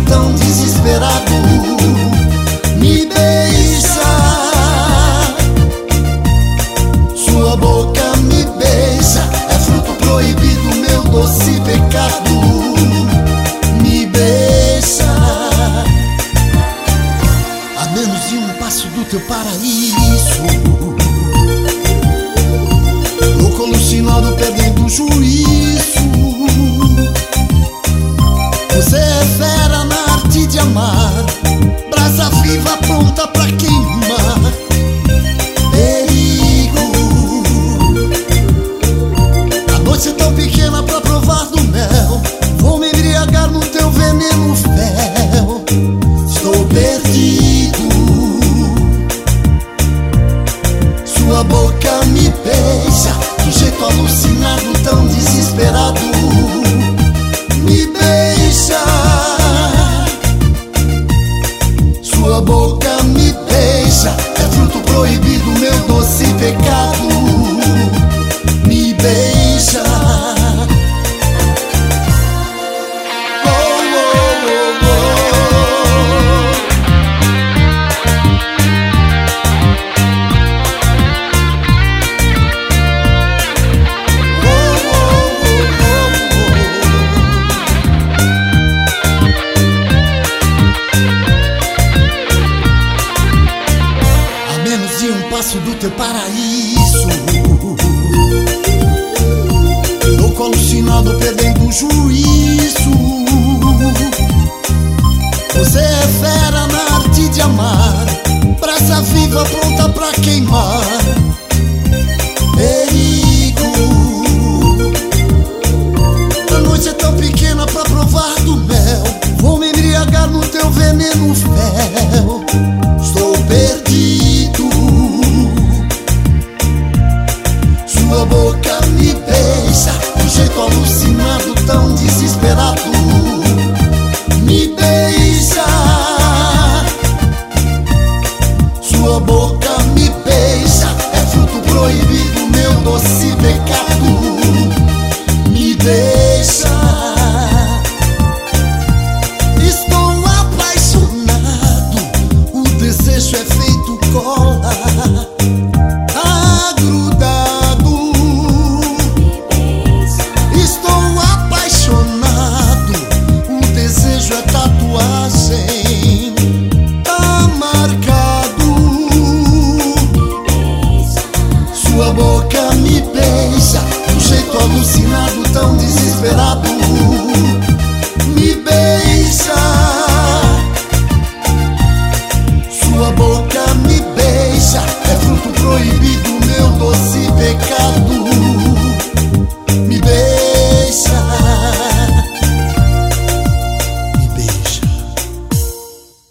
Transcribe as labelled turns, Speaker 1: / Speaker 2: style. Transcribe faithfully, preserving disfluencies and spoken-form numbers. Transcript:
Speaker 1: tão desesperado. Me beija, sua boca me beija, é fruto proibido, meu doce pecado. Me beija, a menos de um passo do teu paraíso, louco, alucinado, perdendo o juízo. Você é fera na arte de amar, brasa viva pronta pra queimar. Perigo, a noite é tão pequena pra provar do mel. Vou me embriagar no teu veneno fel. Estou perdido, sua boca me beija, de jeito alucinado, tão desesperado. Me beija, sua boca me beija, é fruto proibido, meu doce pecado. Me beija. Oh, oh, oh, oh. Do teu paraíso, louco, alucinado, perdendo o juízo. Você é fera na arte de amar, brasa viva pronta pra queimar. Perigo, a noite é tão pequena pra provar do mel. Vou me embriagar no teu veneno fel. Estou perdido, sua boca me beija, de jeito alucinado, tão desesperado. Me beija, sua boca me beija, é fruto proibido, meu doce pecado. Me deixa, estou apaixonado, o desejo é feito cola. Sua boca me beija, de um jeito alucinado, tão desesperado.